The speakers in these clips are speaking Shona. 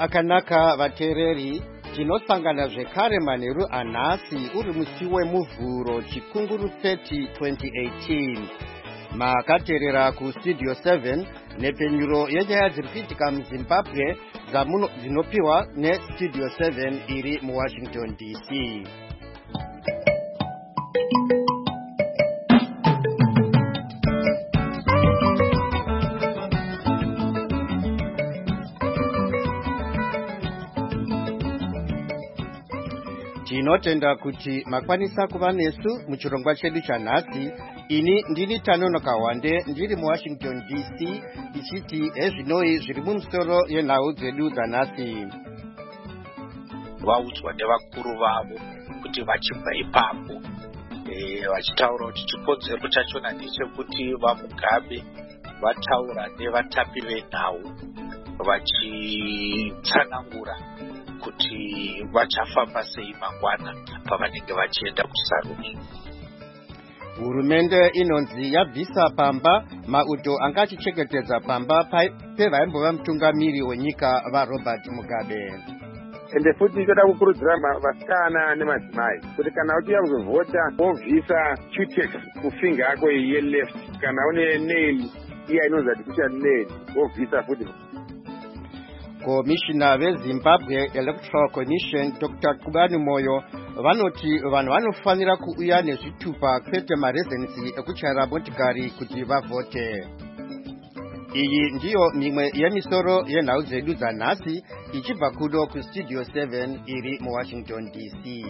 akanaka vateereri, tinosangana zvekare manheru anhasi uri musi wemuvhuro chikunguru 30 2018. Makateerera kustudio 7 nepenyuro yenyaya dziri kuitika muzimbabwe dzinopiwa nestudio 7 iri muwashington dc. Tinotenda kuti makwanisa kuva nesu muchirongwa chedu chanhasi. Ini ndini Tanonoka Wande ndiri muwashington dc ichiti ezvinoi zviri mumusoro yenhau dzedu dzanhasi. Vaudzwa nevakuru vavo kuti vachibva ipapo vachitaura kuti chikonzero chachona ndechekuti vaMugabe vataura nevatapi venhau vachitsanangura kuti vachafamba sei mangwana pavanenge vachienda kusarudzo. Hurumende inonzi yabvisa pamba mauto anga achichengetedza pamba pevaimbova mutungamiri wenyika vaRobert Mugabe. Ende futi toda kukurudzira vasikana nemadzimai kuti kana uchiya kuzovhota wobvisa Q-tex kufinga yako yeleft, kana une nail iya inonzi artificial nail wobvisa futi. Komishina veZimbabwe Electoral Commission Dr. Kubani Moyo vanoti vanhu vanofanira kuuya nezvitupa kwete marezensi ekuchayira motikari kuti vavhote. Iyi ndiyo mimwe yemisoro yenhau dzedu dzanhasi ichibva kudo kustudio 7 iri muwashington dc.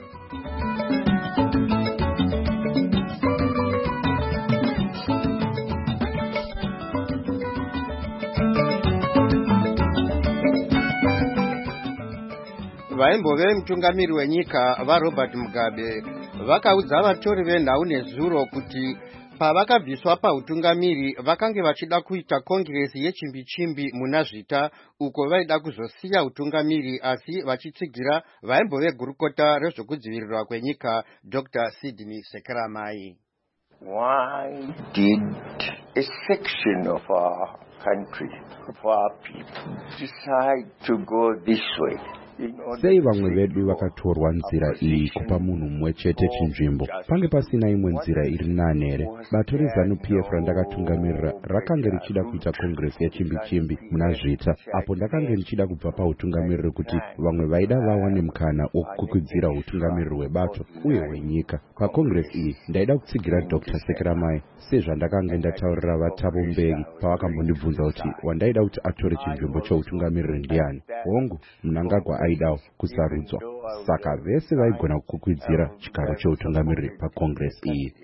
Vaimbove mutungamiri wenyika vaRobert Mugabe vakaudza vatori venhau nezuro kuti pavakabviswa pautungamiri vakange vachida kuita kongiresi yechimbi-chimbi muna Zvita uko vaida kuzosiya utungamiri asi vachitsigira vaimbove gurukota rezvokudzivirirwa kwenyika Dr. Sydney Sekeramai. Why did a section of our country, of our people, decide to go this way? Sei vamwe vedu vakatorwa nzira iyi kupa munhu mumwe chete chinzvimbo pange pasina imwe nzira iri nani here? Bato reZANU-PF randakatungamirira rakange richida kuita kongresi yechimbi-chimbi muna Zvita apo ndakange ndichida kubva pautungamiriri kuti vamwe vaida vawane mukana wokukwikwidzira utungamiriri hwebato uye hwenyika. Pakongresi iyi ndaida kutsigira Dr. Sekeramai sezvandakange ndataurira vaThabo Mbeki pavakambondibvunza kuti wandaida kuti atore chinzvimbo cheutungamiriri ndiani. Hongu, Mnangagwa aidawo kusarudzwa, saka vese vaigona kukwikwidzira chigaro cheutungamiriri pakongresi iyi.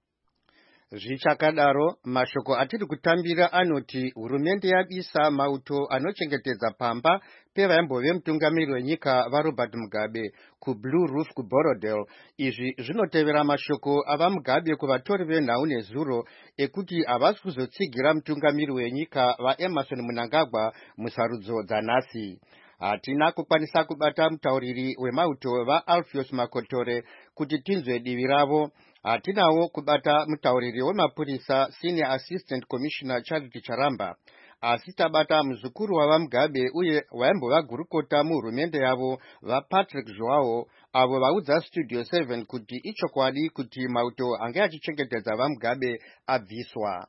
Zvichakadaro, mashoko atiri kutambira anoti hurumende yabisa mauto anochengetedza pamba pevaimbove mutungamiri wenyika vaRobert Mugabe kuBlue Roof kuBorodale. Izvi zvinotevera mashoko avaMugabe kuvatori venhau nezuro ekuti havasi kuzotsigira mutungamiri wenyika vaEmmerson Mnangagwa musarudzo dzanhasi. Hatina kukwanisa kubata mutauriri wemauto vaAlpheus Makotore kuti tinzwe divi ravo. Hatinawo kubata mutauriri wemapurisa Senior Assistant Commissioner Charity Charamba. Asi tabata muzukuru wavaMugabe uye waimbova gurukota muhurumende yavo vaPatrick Joao avo vaudza studio 7 kuti ichokwadi kuti mauto ange achichengetedza vaMugabe abviswa.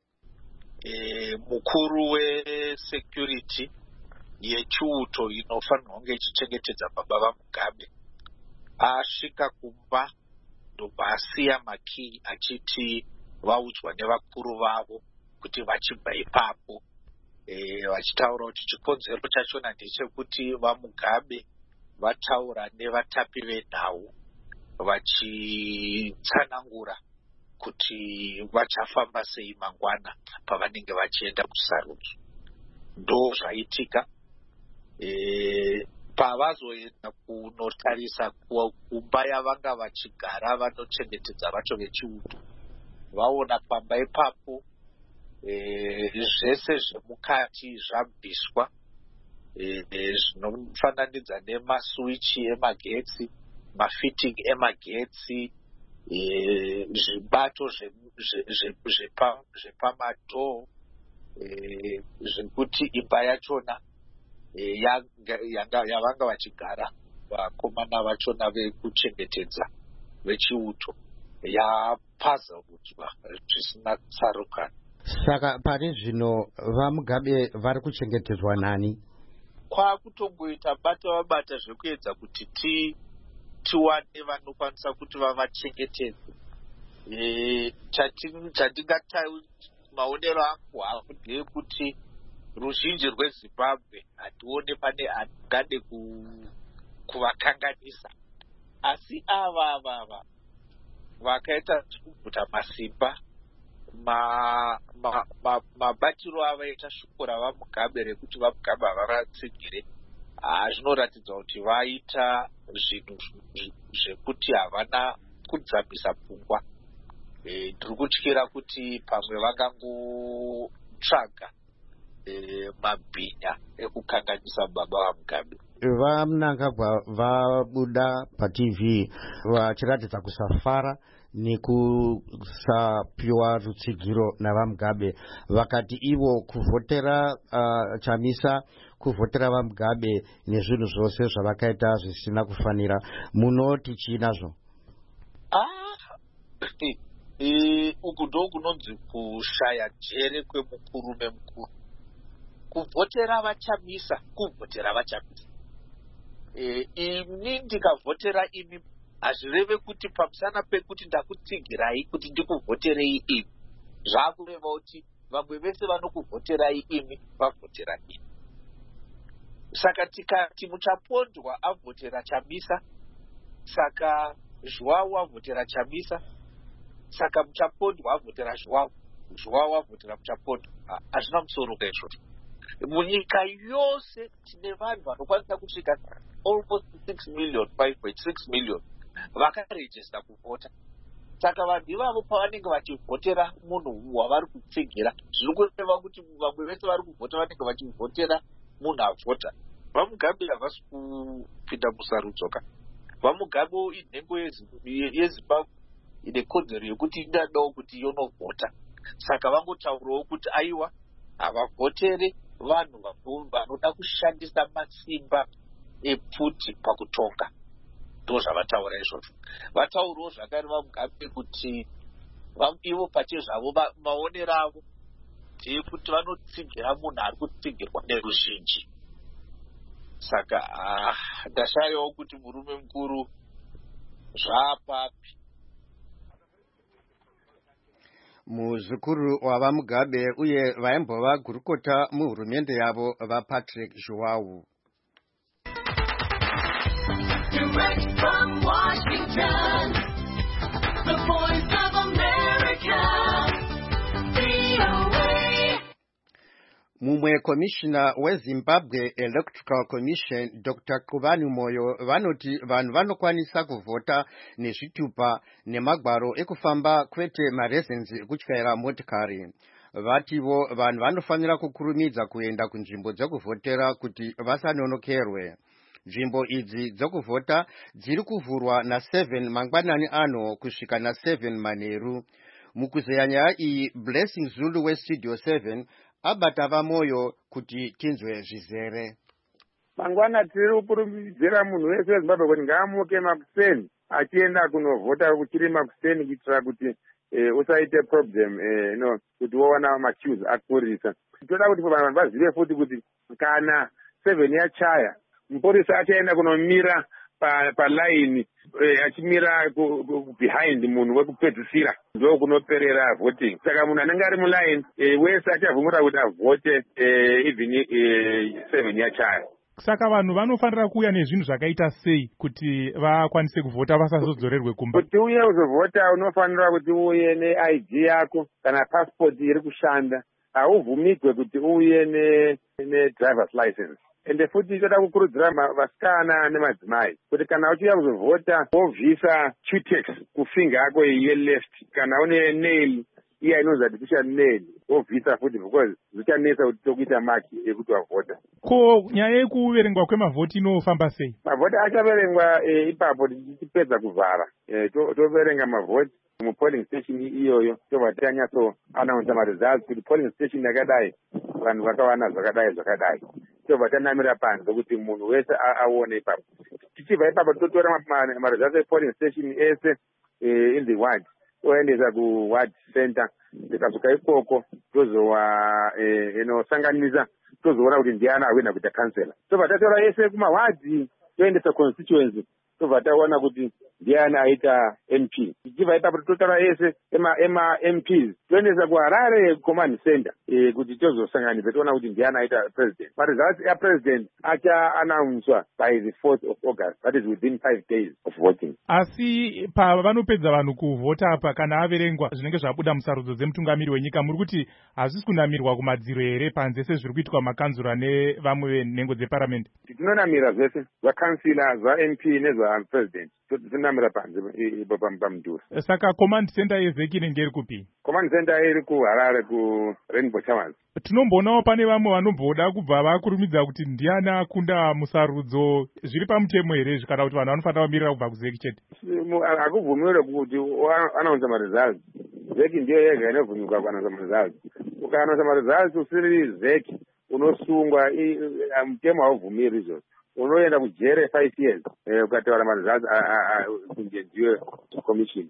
Mukuru wesecurity yechiuto inofanirwa kunge ichichengetedza baba vaMugabe asvika kumba ndobva asiya makii achiti vaudzwa nevakuru vavo kuti vachibva ipapo vachitaura kuti chikonzero chachona ndechekuti vaMugabe vataura nevatapi venhau vachitsanangura kuti vachafamba sei mangwana pavanenge vachienda kusarudzo. Ndo zvaitika pavazoenda kunotarisa kumba yavanga vachigara vanochengetedza vacho vechiuto, vaona pamba ipapo zvese zvemukati zvabviswa, zvinofananidza nemaswichi emagetsi, mafitting emagetsi, zvibato zvepamadhoo, zvekuti imba yachona yavanga vachigara vakomana vachona vekuchengetedza vechiuto yapazarudzwa zvisina tsarukano. Saka pane zvino vaMugabe vari kuchengetedzwa nani? Kwakutongoita bata zvekuedza kuti tiwane vanokwanisa kuti vavachengetedze. Chatingata maonero angu hapo ndeyekuti ruzhinji rweZimbabwe hatione pane angade kuvakanganisa, asi ava vakaita kubvuta masimba mabatiro avaita shoko ravaMugabe rekuti vaMugabe havavatsigire, zvinoratidza kuti vaita zvinhu zvekuti havana kudzamisa pfungwa. Ndiri kutyira kuti pamwe vangangotsvaga mabhinya ekukanganisa baba vaMugabe. VaMnangagwa vabuda paTV vachiratidza kusafara nekusapiwa rutsigiro navaMugabe, vakati ivo kuvhotera Chamisa, kuvhotera vaMugabe nezvinhu zvose zvavakaita zvisina kufanira. Munoti chinazvo? Uku ndo kunonzi kushaya njere kwemukurume mukuru. Kuvhotera vaChamisa, kuvhotera vaChamisa. Ini ndikavhotera imi hazvireve kuti pamusana pekuti ndakutsigirai kuti ndikuvhoterei imi, zvakureva kuti vamwe vese vanokuvhoterai imi vavhotera imi. Saka tikati muchapondwa avhotera Chamisa, saka João avhotera Chamisa, saka muchapondwa avhotera João avhotera muchapondwa. Hazvina musoro kaizvozvo. Munyika yose tine vanhu vanokwanisa kusvika almost 6 million, 5.6 million vakarejista kuvhota. Saka vanhu ivavo pavanenge vachivhotera munhu wavari kutsigira, zviri kureva kuti vamwe vese vari kuvhota vanenge vachivhotera munhu avhota. VaMugabe havasi kupinda musarudzoka. VaMugabe inhengo yeZimbabwe ine kodzero yekuti inadawo kuti yonovhota. Saka vangotaurawo kuti aiwa havavhotere vanhu vanoda kushandisa masimba epfuti pakutonga. Ndo zvavataura izvozvo. Vataurawo zvakare vaMugabe kuti ivo pachezvavo maonero avo ndeyekuti vanotsigira munhu ari kutsigirwa neruzhinji. Saka ndashayawo kuti murume mukuru zvaapapi. Muzukuru wavaMugabe uye vaimbova gurukota muhurumende yavo vaPatrick João. Direct from Washington, the Voice of America, VOA. Mumwe komishina weZimbabwe Electoral Commission Dr. Kubani Moyo vanoti vanhu vanokwanisa kuvhota nezvitupa nemagwaro ekufamba kwete marezenzi ekutyaira motikari. Vativo vanhu vanofanira kukurumidza kuenda kunzvimbo dzekuvhotera kuti vasanonokerwe. Nzvimbo idzi dzekuvhota dziri kuvhurwa na7 mangwanani ano kusvika na7 manheru. Mukuzeya nyaya iyi Blessing Zulu weStudio 7 abata vaMoyo kuti tinzwe zvizere. Mangwana tiri kukurumidzira munhu wese weZimbabwe kuti ngaamuke makuseni achienda kunovhota kuchiri makuseni kuitira kuti usaite problem kuti wowana macues akurisa. Toda kuti vanhu vazive futi kuti kana 7 yachaya mupurisa achaenda kunomira palaini achimira behind munhu wekupedzisira ndo kunoperera voting. Saka munhu anenge ari mulaini wese achavhumura kuti avhote even 7 yachaya. Saka vanhu vanofanira kuuya nezvinhu zvakaita sei kuti vakwanise kuvhota vasazodzorerwe kumba? Kuti uye uzovhota unofanira kuti uye neID yako kana passport iri kushanda. Hauvhumigwe kuti uye nedriver's license. Ende futi toda kukurudzira vasikana nemadzimai kuti kana uchiuya kuzovhota wobvisa Qtex kufinga yako yeleft kana une nail iya inonzi artificial nail wobvisa futi because zvichanesa kuti tokuita maki ekuti wavhota. Ko nyaya yekuverengwa kwemavhoti inofamba sei? Mavhoti achaverengwa ipapo tichipedza kuvhara. Toverenga mavhoti mupolling station iyoyo tobva tanyatso announce results kuti polling station yakadai vanhu vakawana zvakadai. tobva tanamira panze kuti munhu wese aone ipapo. Tichibva ipapo totora maresults epolling station ese in the ward toendesa kuward center. Tikasvika ikoko tozosanganisa tozoona kuti ndiani awina kuita kansela. Tobva tatora ese kumawadhi toendesa constituency tobva taona kuti ndiani aita MP. Tichibva ipapo totora ese MPs toendesa kuHarare command center kuti tozosanganisa toona kuti ndiani aita president. Maresults apresident acha-announced by the 4th of August, that is within 5 days of voting. Asi pavanopedza vanhu kuvhota apa kana averengwa zvinenge zvabuda musarudzo dzemutungamiri wenyika, muri kuti hazvisi kunamirwa kumadziro here panze sezviri kuitwa makanzura nevamwe nhengo dzeparamende? Tinonamira zvese zvakansila zvaMP nezvapresident tinonamira panze pamudhuri. Saka command center yezeki inenge iri kupi? Command center iri kuHarare kuRainbow Towers. Tinombonawo pane vamwe vanomboda kubva vakurumidza kuti ndiani akunda musarudzo. Zviri pamutemo here kana kuti vanhu vanofanira kumirira kubva kuzeki chete? Hakubvumirwe kuti anaunza maresults. Zeki ndiyo yega inovhumika kuanaunza maresults. Ukaanaunza maresults usiri zeki unosungwa. Mutemo haubvumiri izvozvo. Unoenda kujere 5 years ukataura maresults kunge ndiyo commission.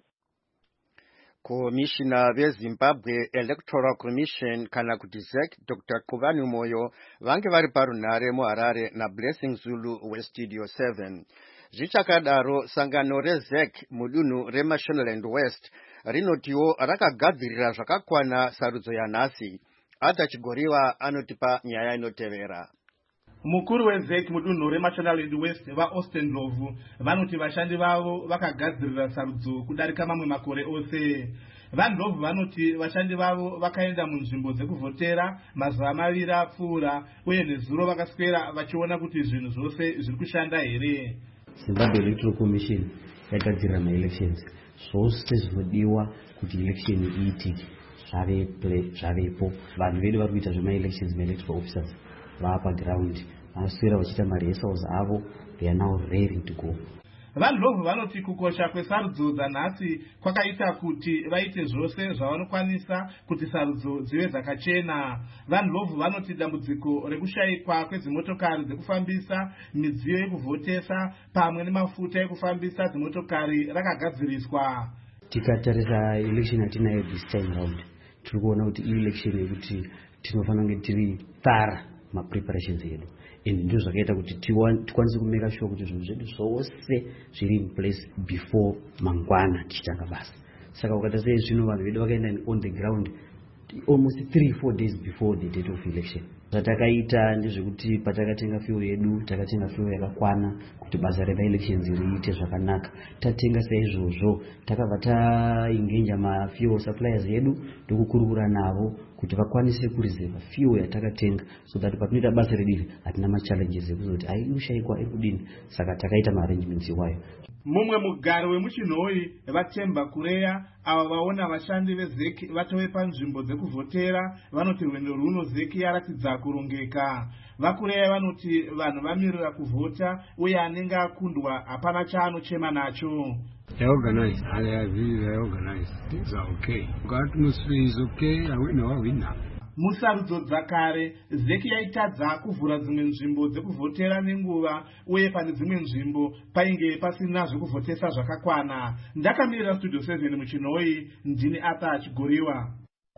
Komishina veZimbabwe Electoral Commission kana kuti ZEC Dr. Khuvani Moyo vange vari parunhare muHarare naBlessing Zulu weStudio 7. Zvichakadaro sangano reZEC mudunhu reMashonaland West rinotiwo rakagadzirira zvakakwana sarudzo yanhasi. Ata Chigoriwa anotipa nyaya inotevera. Mukuru weZEC mudunhu reMashonaland West vaAustin Ndlovu vanoti vashandi vavo vakagadzirira sarudzo kudarika mamwe makore ose. VaNdlovu vanoti vashandi vavo vakaenda munzvimbo dzekuvhotera mazuva 2 apfuura uye nezuro vakaswera vachiona kuti zvinhu zvose zviri kushanda here. Zimbabwe Electoral Commission yakagadzirira ma-elections zvose zvinodiwa kuti election iitike zvavepo. Vanhu vedu vari kuita zvema-elections ma-electoral officers vapa ground vanoswera vachiita marehearsals avo. They are now ready to go. VaNdlovu vanoti kukosha kwesarudzo dzanhasi kwakaita kuti vaite zvose zvavanokwanisa kuti sarudzo dzive dzakachena. VaNdlovu vanoti dambudziko rekushayikwa kwedzimotokari dzekufambisa, midziyo yekuvhotesa pamwe nemafuta ekufambisa dzimotokari rakagadziriswa. Tikatarisa election yatinayo this time round tiri kuona kuti election yekuti tinofanira kunge tiri thara ma-preparations edu, and ndizvo zvakaita kuti tikwanise kumeka sure kuti zvinhu zvedu zvose zviri in place before mangwana tichitanga basa. Saka ukatarisa zvino vanhu vedu vakaenda on the ground almost 3-4 days before the date of election. Zvatakaita ndezvekuti patakatenga fuel yedu takatenga fuel yakakwana kuti basa rema-elections riite zvakanaka. Tatenga saizvozvo takabva taengenja ma-fuel suppliers yedu ndokukurukura navo kuti vakwanise kureserva fuel yatakatenga so that patinoita basa rediri hatina machallenges ekuzoti ushayikwa ekudini. Saka takaita ma-arrangements iwayo. Mumwe mugari wemuchinhoi vaTemba Kureya ava vaona vashandi veZEC vatove panzvimbo dzekuvhotera vanoti rwendo rwuno ZEC yaratidza kurongeka. VaKureya vanoti vanhu vamirira kuvhota uye anenge akundwa hapana chaanochema nacho. They organized, and they are really organized. Things are okay. The atmosphere is okay. I win now. Musarudzo dzakare ZEC yaitadza kuvhura dzimwe nzvimbo dzekuvhotera nenguva uye pane dzimwe nzvimbo painge pasina zvekuvhotesa zvakakwana. Ndakamirira Studio 7 muchinhoi, ndini Ata Chigoriwa.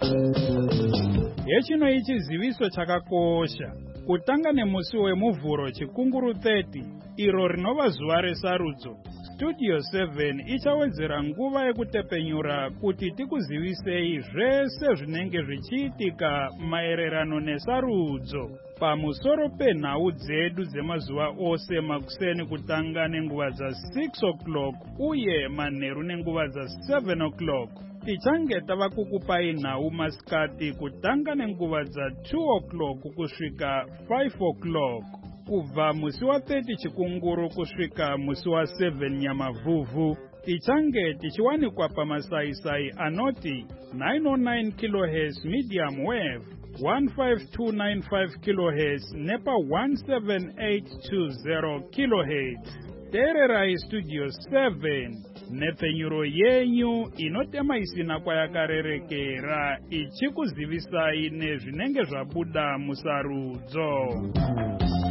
Yechino ichiziviso chakakosha kutanga nemusi wemuvhuro chikunguru 30 iro rinova zuva resarudzo. Studio 7 ichawedzera nguva yekutepenyura kuti tikuzivisei zvese zvinenge zvichiitika maererano nesarudzo pamusoro penhau dzedu dzemazuva ose makuseni kutanga nenguva dza6 o'clock uye manheru nenguva dza7 o'clock. Tichange tava kukupai nhau masikati kutanga nenguva dza2 o'clock kusvika 5 o'clock. Kubva musi wa30 chikunguru kusvika musi wa7 nyamavhuvhu tichange tichiwanikwa pamasaisai anoti 909 kHz medium wave, 15295 kHz nepa 17820 kHz. Teererai Studio 7 nepfenyuro yenyu inotema isina kwayakarerekera ichikuzivisai nezvinenge zvabuda musarudzo.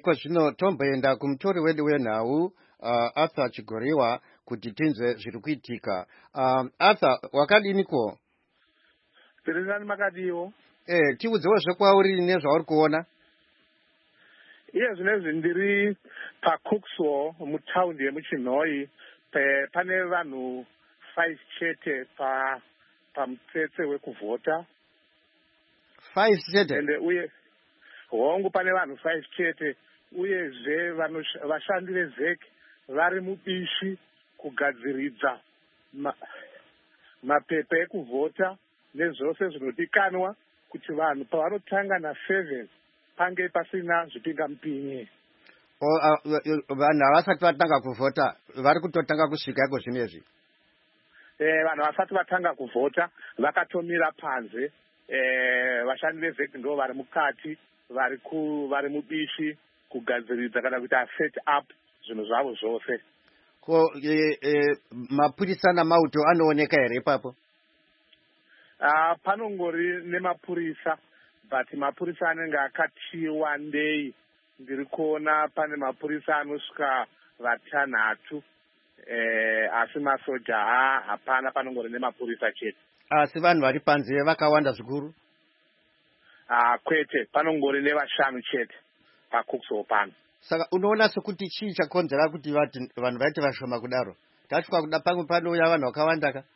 iko zvino tomboenda kumutori wedu wenhau Arthur Chigoriwa kuti tinzwe zviri kuitika. Arthur, wakadiniko? Tiringani makadiwo. Tiudzewo zvekwauri nezvauri kuona. Iye zvinezvi ndiri paCookswall mutaundi yemuChinhoi, pane vanhu 5 chete pamutsetse wekuvhota. 5 chete? Ende uye hongu pane vanhu 5 chete, uyezve vashandi veZEC vari mubishi kugadziridza mapepa ekuvhota nezvose zvinodikanwa kuti vanhu pavanotanga na7 pange pasina zvipingamupinyi. Vanhu havasati vatanga kuvhota vari kutotanga kusvika iko zvinezvi? Vanhu vasati vatanga kuvhota vakatomira panze. Vashandi veZEC ndo vari mukati, vari mubishi kugadziridza kana kuti set up zvinhu zvavo zvose. Ko mapurisa namauto anooneka here ipapo? Panongori nemapurisa, but mapurisa anenge akatiwa ndei. Ndiri kuona pane mapurisa anosvika 6, asi masoja hapana, panongori nemapurisa chete. Asi vanhu vari panze vakawanda zvikuru? Kwete, panongori ne5 chete paCookswall pano. Saka unoona sekuti chii chakonzera kuti vanhu vaiti vashoma kudaro? Tasvika kuda pamwe panouya vanhu vakawanda ka?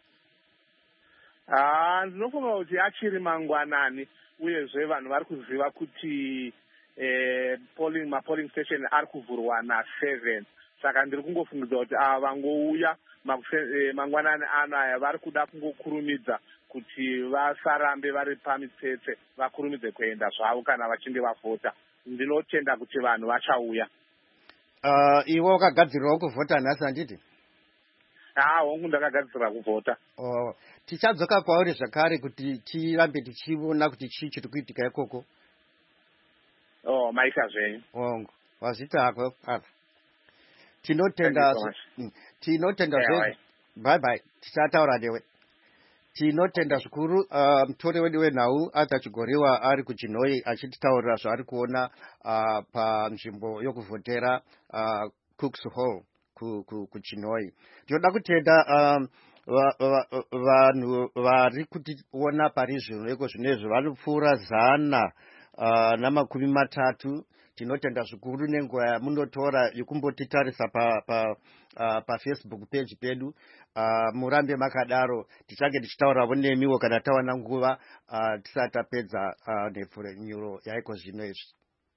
Ndinofunga kuti achiri mangwanani, uyezve vanhu vari kuziva kuti mapolling station ari kuvhurwa na7. Saka ndiri kungofungidza kuti vangouya mangwanani anaya vari kuda kungokurumidza kuti vasarambe vari pamitsetse, vakurumidze kuenda zvavo kana vachinge vavhota. Ndinotenda kuti vanhu vachauya. Iwe wakagadzirirawo kuvhota nhasi handiti? Hongu ndakagadzirira kuvhota. Tichadzoka kwauri zvakare kuti tirambe tichiona kuti chii chiri kuitika ikoko. Maita zvenyu. Hongu, wazvita hako apa. Tinotenda zvenyu. Bye bye. Tichataura newe. Tinotenda zvikuru. Mutori wedu wenhau Arthur Chigoriwa ari kuChinhoi achititaurira zvaari kuona panzvimbo yokuvhotera Cookswall kuChinhoi. Ndinoda kutenda vanhu vari kutiona pari zvino iko zvinezvi vanopfuura 130. Tinotenda zvikuru nenguva yamunotora yekumbotitarisa paFacebook page pedu. Murambe makadaro, tichange tichitaurawo nemiwo kana tawana nguva tisati tapedza nhepfurenyuro yaiko zvino izvi.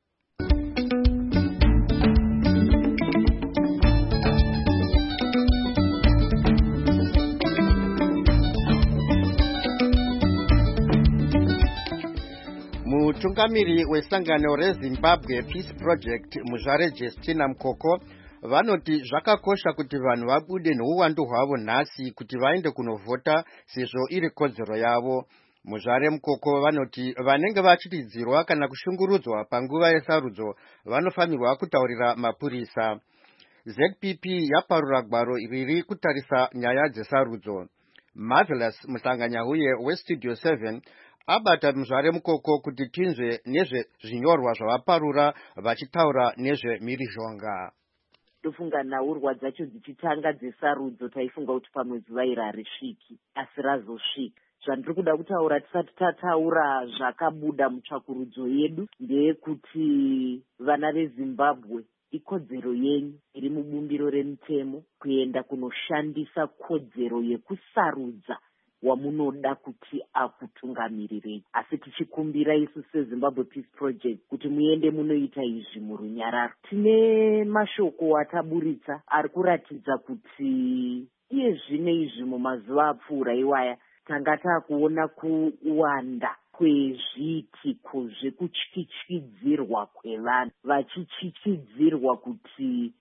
Mutungamiri wesangano reZimbabwe Peace Project Muzvare Justina Mukoko vanoti zvakakosha kuti vanhu vabude neuwandu hwavo nhasi kuti vaende kunovhota sezvo iri kodzero yavo. Muzvare Mukoko vanoti vanenge vachitidzirwa kana kushungurudzwa panguva yesarudzo vanofanirwa kutaurira mapurisa. ZPP yaparura gwaro riri kutarisa nyaya dzesarudzo. Marvelous Muhlanganyauye weStudio 7 abata Muzvare Mukoko kuti tinzwe nezvezvinyorwa zvavaparura vachitaura nezvemhirizhonga. Tofunga nhaurwa dzacho dzichitanga dzesarudzo taifunga kuti pamwe zuva iri harisviki, asi razosvika. Zvandiri kuda kutaura tisati tataura zvakabuda mutsvakurudzo yedu ndeyekuti vana veZimbabwe ikodzero yenyu iri mubumbiro remutemo kuenda kunoshandisa kodzero yekusarudza wamunoda kuti akutungamirire. Asi tichikumbira isu seZimbabwe Peace Project kuti muende munoita izvi murunyararo. Tine mashoko ataburitsa ari kuratidza kuti iye zvino izvi mumazuva apfuura iwaya tanga takuona kuwanda kwezviitiko zvekutyityidzirwa kwevanhu, vachityityidzirwa kuti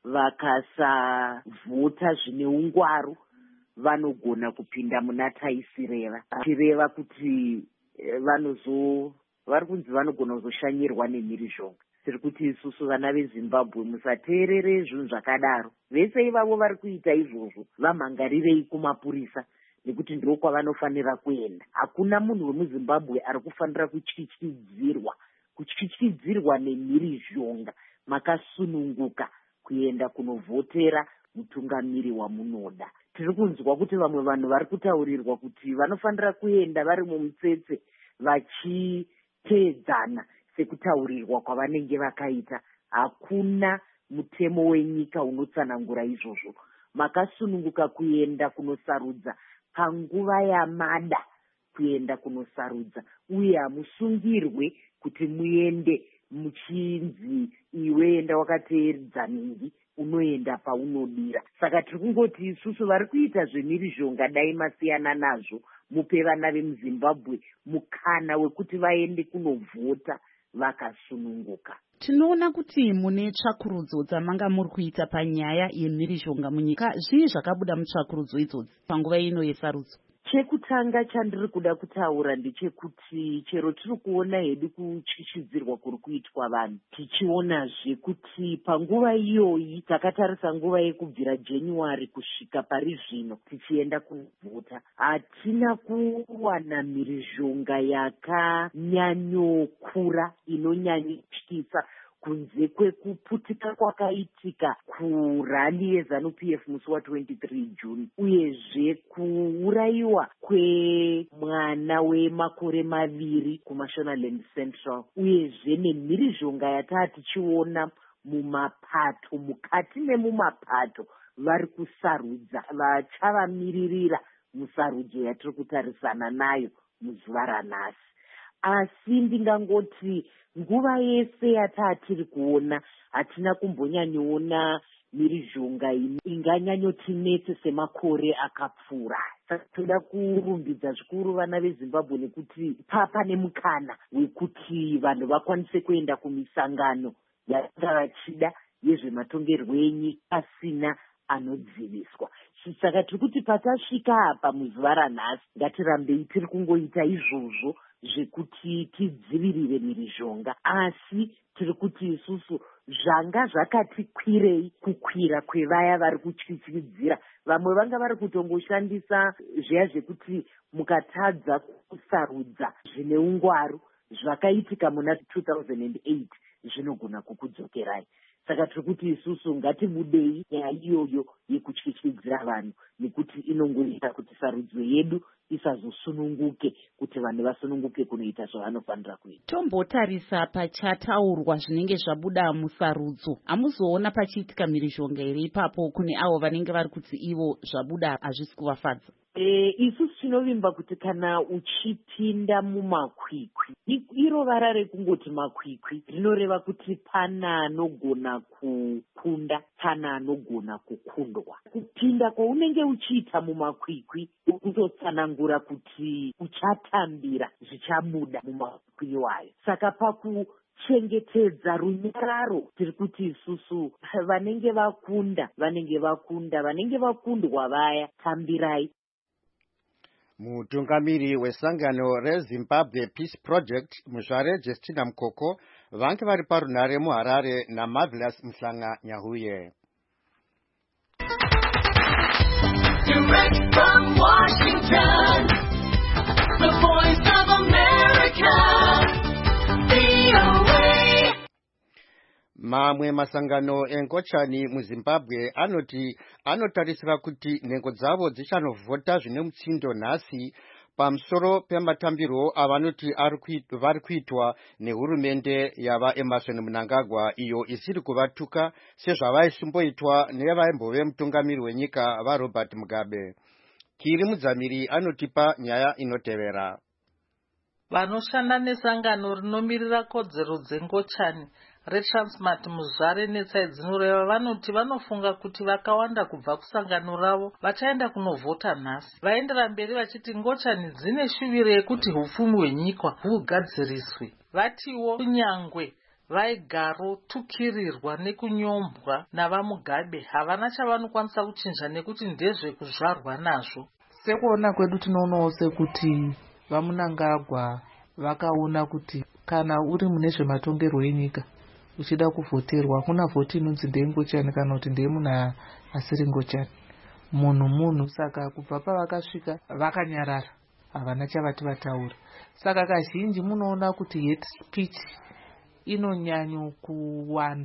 vakasavhota zvine ungwaru vanogona kupinda muna taisireva, achireva kuti vari kunzi vanogona kuzoshanyirwa nemhirizhonga. Tiri kuti isusu vana veZimbabwe musateerere zvinhu zvakadaro. Vese ivavo vari kuita izvozvo vamhangarirei kumapurisa, nekuti ndiro kwavanofanira kuenda. Hakuna munhu wemuZimbabwe ari kufanira kutyityidzirwa nemhirizhonga. makasununguka kuenda kunovhotera mutungamiri wamunoda. Tiri kunzwa kuti vamwe vanhu vari kutaurirwa kuti vanofanira kuenda vari mumutsetse vachiteedzana sekutaurirwa kwavanenge vakaita. Hakuna mutemo wenyika unotsanangura izvozvo. Makasununguka kuenda kunosarudza panguva yamada kuenda kunosarudza, uye hamusungirwe kuti muende muchinzi iwe enda wakateedza ningi unoenda paunodira. Saka tiri kungoti isusu vari kuita zvemhirizhonga dai masiyana nazvo, mupe vana vemuZimbabwe mukana wekuti vaende kunovhota vakasununguka. Tinoona kuti mune tsvakurudzo dzamanga muri kuita panyaya yemhirizhonga munyika. Zvii zvakabuda mutsvakurudzo idzodzi panguva ino yesarudzo? Chekutanga chandiri kuda kutaura ndechekuti chero tiri kuona hedu kuchichidzirwa kuri kuitwa vanhu, tichionazve kuti panguva iyoyi takatarisa nguva yekubvira January kusvika pari zvino tichienda kuvhota, hatina kuwana mhirizhonga yakanyanyokura inonyanyotyisa kunze kwekuputika kwakaitika kurali yeZANU-PF musi wa23 Juni, uyezve kuurayiwa kwemwana wemakore maviri kuMashonaland Central, uyezve nemhirizhonga yataa tichiona mumapato, mukati memumapato vari kusarudza vachavamiririra musarudzo yatiri kutarisana nayo muzuva ranhasi. Asi ndingangoti nguva yese yataa tiri kuona hatina kumbonyanyoona mhirizhonga inganyanyotinetse semakore akapfuura. Saka toda kurumbidza zvikuru vana veZimbabwe nekuti pane mukana wekuti vanhu vakwanise kuenda kumisangano yavanga vachida yezvematongerwo enyika pasina anodziviswa. Saka tiri kuti patasvika apa muzuva ranhasi ngatirambei tiri kungoita izvozvo zvekuti tidzivirire mhirizhonga, asi tiri kuti isusu zvanga zvakati kwirei kukwira kwevaya vari kutyityidzira. Vamwe vanga vari kutongoshandisa zviya zvekuti mukatadza kusarudza zvine ungwaru zvakaitika muna 2008 zvinogona kukudzokerai. Saka tiri kuti isusu ngatibudei nyaya iyoyo yekutyityidzira vanhu, nekuti inongoita kuti sarudzo yedu isazosununguke, kuti vanhu vasununguke kunoita zvavanofanira kuita. Tombotarisa pachataurwa zvinenge zvabuda musarudzo. Hamuzoona pachiitika mhirizhonga here ipapo kune avo vanenge vari kuti ivo zvabuda hazvisi kuvafadza? Isusu tinovimba kuti kana uchipinda mumakwikwi, iro vara rekungoti makwikwi rinoreva kuti pana anogona kukunda, pana anogona kukundwa. Kupinda kwaunenge uchiita mumakwikwi kutotsanangura kuti uchatambira zvichabuda mumakwikwi iwayo. Saka pakuchengetedza runyararo tiri kuti isusu vanenge vakunda, vanenge vakundwa vaya tambirai. Mutungamiri wesangano reZimbabwe Peace Project muzvare Justina Mukoko vange vari parunhare muHarare naMarvelous Mhlanga Nyahuye. Direct from Washington, the Voice of America, VOA. Mamwe masangano engochani muZimbabwe anotarisira kuti nhengo dzavo dzichanovhota zvine mutsindo nhasi pamusoro pematambirwo avanoti vari kuitwa nehurumende yavaEmerson Mnangagwa, iyo isiri kuvatuka sezvavaisumboitwa nevaimbove mutungamiri wenyika vaRobert Mugabe. Kiri Mudzamiri anotipa nyaya inotevera. Vanoshanda nesangano rinomirira kodzero dzengochani reTransmart muzvare netsai dzinoreva vanoti vanofunga kuti vakawanda kubva kusangano ravo vachaenda kunovhota nhasi. Vaendera mberi vachiti ngochani dzine shuviro yekuti hupfumi hwenyika hugadziriswe. Vatiwo kunyangwe vaigaro tukirirwa nekunyombwa navaMugabe havana chavanokwanisa kuchinja nekuti ndezvekuzvarwa nazvo. Sekuona kwedu tinoonawo sekuti vaMnangagwa vakaona kuti kana uri mune zvematongerwo enyika uchida kuvhoterwa hakuna vhoti inonzi ndeingochani kana kuti ndeimunhu asiri ngochani, munhu. Saka kubva pavakasvika vakanyarara, havana chavati vataura. Saka kazhinji munoona kuti hate speech inonyanyo kuwanda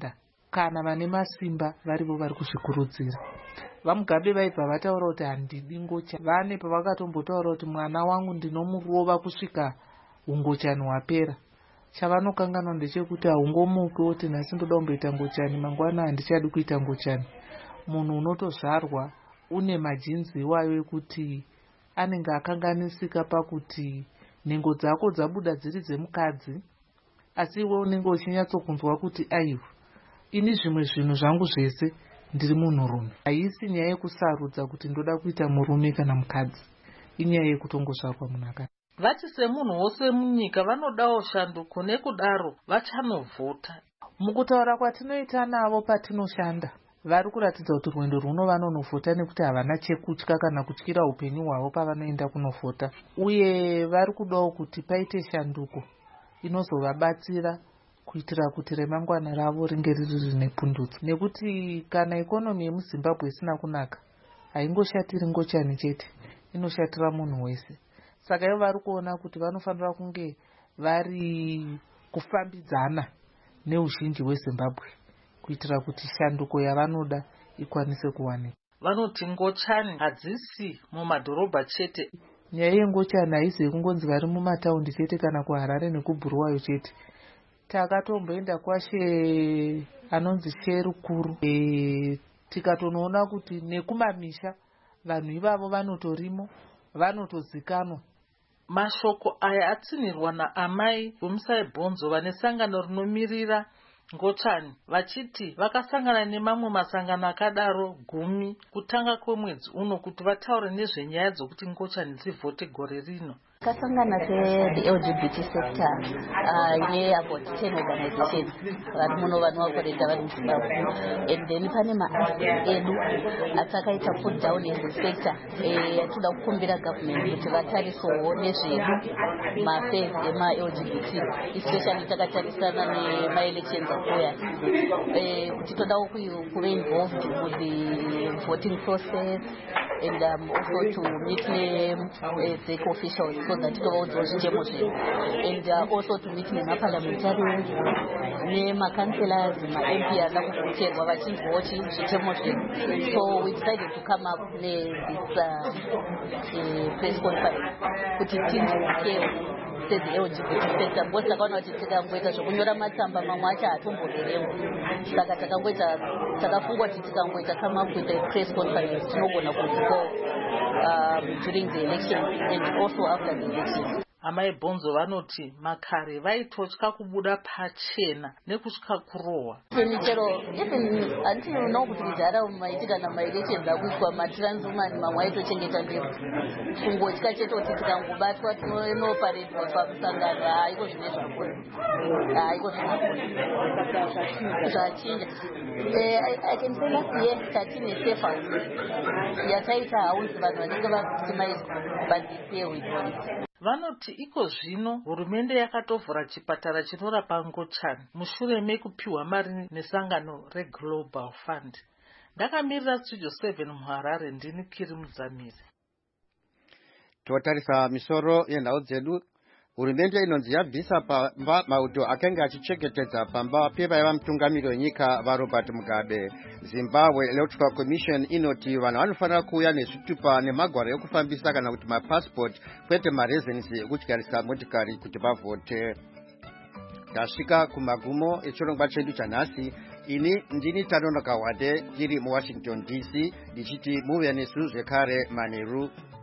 kana vane masimba varivo vari kuzvikurudzira. VaMugabe vaibva vataura kuti handidi ngochani. Vane pavakatombotaura kuti mwana wangu ndinomurova kusvika ungochani hwapera. Chavanokanganwa ndechekuti haungomuki woti nhasi ndoda kumboita ngochani, mangwana handichadi kuita ngochani. Munhu unotozvarwa une majinzi iwayo ekuti anenge akanganisika pakuti nhengo dzako dzabuda dziri dzemukadzi, asi iwe unenge uchinyatsokunzwa kuti aiwa, ini zvimwe zvinhu zvangu zvese ndiri munhurume. Haisi nyaya yekusarudza kuti ndoda kuita murume kana mukadzi, inyaya yekutongozvarwa munhu akati. Vati semunhu wose munyika vanodawo shanduko, nekudaro vachanovhota. Mukutaura kwatinoita navo patinoshanda, vari kuratidza kuti rwendo runo vanonovhota nekuti havana chekutya kana kutyira upenyu hwavo pavanoenda kunovhota. Uye vari kudawo kuti paite shanduko inozovabatsira kuitira kuti remangwana ravo ringe riri rine pundutso. Nekuti kana ikonomi yemuZimbabwe isina kunaka, haingoshatiri ngochani chete, inoshatira munhu wese. Saka ivo vari kuona kuti vanofanira kunge vari kufambidzana neuzhinji hweZimbabwe kuitira kuti shanduko yavanoda ikwanise kuwanika. Vanoti ngochani hadzisi mumadhorobha chete. Nyaya yengochani haisi yekungonzi vari mumataundi chete kana kuHarare nekuBhuluwayo chete. Takatomboenda kwaShe anonzi She Rukuru, tikatonoona kuti nekumamisha vanhu ivavo vanotorimo, vanotozikanwa. Mashoko aya atsinirwa naamai voMusai Bhonzo vane sangano rinomirira ngochani, vachiti vakasangana nemamwe masangano akadaro 10 kutanga kwemwedzi uno kuti vataure nezvenyaya dzokuti ngochani dzivhote gore rino. Kasangana se-LGBT sector about 10 organizations vari muno vanovakoreta vari muZimbabwe, and then pane maaspect edu atakaita put down in the sector atoda kukumbira government kuti vatarisewo nezvedu mafairs ema-LGBT, especially takatarisana nemaelections akuya, kuti todawo kuve involved with the voting process and also to meet the officials so that and also to meet nemaparliamentarians nemakanselors ma-MP ada kuvoterwa vachingochi zvitemo zvedu. So we decided to come up with this press conference kuti tinzwikewo sezi-LGBT sector, because takaona kuti tikangoita zvokunyora matsamba mamwe acho hatomboverengo, saka takafungwa kuti tikangoita come up with a press conference tinogona kuzivo during the election and also after the election. Amai Bhonzo vanoti makare vaitotya kubuda pachena nekutya kurohwa. Chero even until kuti kudhara maitika namaelections akuitwa matranswoman mamwe aitochengeta mbeu, kungotya chete kuti tikangobatwa tinoparedwa pamusangano. Haiko zvine zvakona, haiko zvachinja. I can say last year tatine safe yataita haunzi vanhu vanenge vavictimized, but this year we don't. Vanoti iko zvino hurumende yakatovhura chipatara chinorapa ngochani mushure mekupiwa mari nesangano reGlobal Fund. Ndakamirira Studio 7 muHarare, ndini Kiri Mudzamiri. Totarisa misoro yenhau dzedu. Hurumende inonzi yabvisa pamba mauto akanga achichengetedza pamba pevaiva mutungamiri wenyika vaRobert Mugabe. Zimbabwe Electoral Commission inoti vanhu vanofanira kuuya nezvitupa nemagwaro ekufambisa kana kuti mapassport, kwete maresidency ekudyarisa motikari kuti vavhote. Tasvika kumagumo echirongwa chedu chanhasi. Ini ndini Tanonoka Wade ndiri muWashington DC, ndichiti muve nesu zvekare manheru.